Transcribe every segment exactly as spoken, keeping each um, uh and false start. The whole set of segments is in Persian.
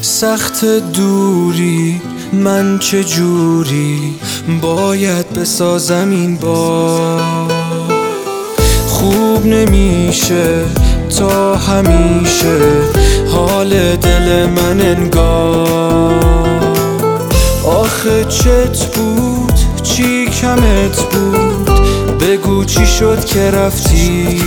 سخت دوری، من چه جوری باید بسازم این بار. خوب نمیشه تا همیشه حال دل من انگار. آخه چت بود چی کمت بود، بگو چی شد که رفتی.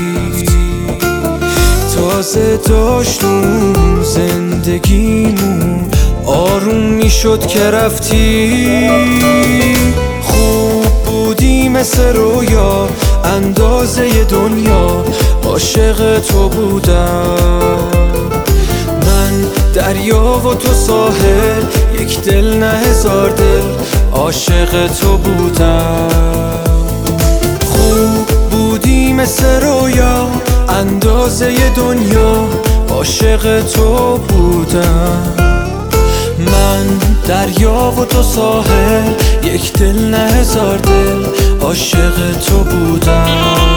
تازه داشتون زندگیمون آروم میشد که رفتی. خوب بودی مثل رویا، اندازه دنیا عاشق تو بودم. من دریا و تو ساحل، یک دل نه هزار دل عاشق تو بودم. خوب بودی مثل رویا، اندازه دنیا عاشق تو بودم. من دریا و تو ساحل، یک دل نه هزار دل عاشق تو بودم.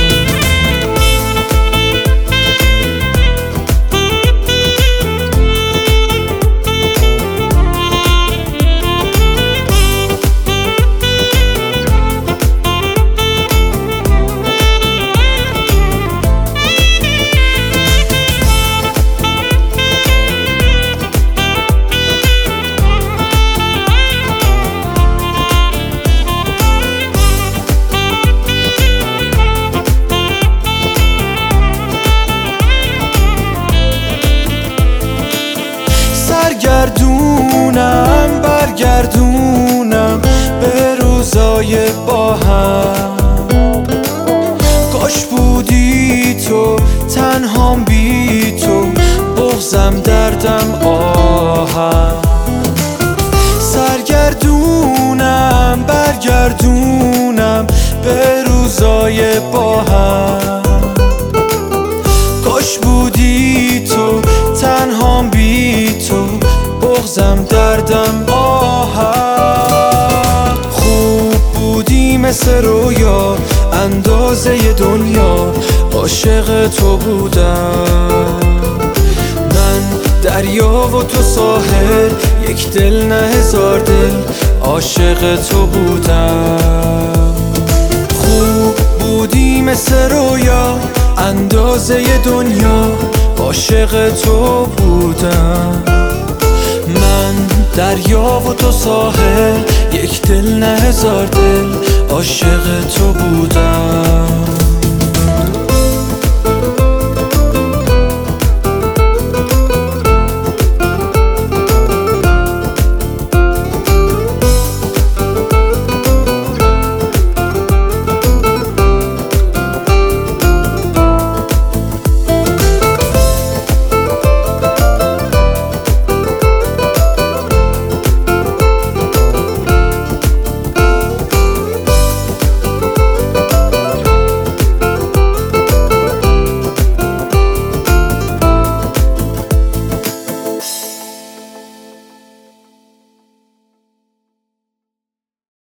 برگردونم برگردونم به روزای با هم. کاش بودی تو تنهام بی تو، بغضم دردم آهم. سرگردونم برگردونم به روزای با هم. کاش بودی تو تنهام بی تو، بغضم دردم آهم. خوب بودی مثل رویا، اندازه دنیا عاشق تو بودم. من دریا و تو ساحل، یک دل نه هزار دل عاشق تو بودم. خوب بودی مثل رویا، اندازه دنیا عاشق تو بودم. من دریا و تو ساحل، یک دل نه هزار دل عاشق تو بودم.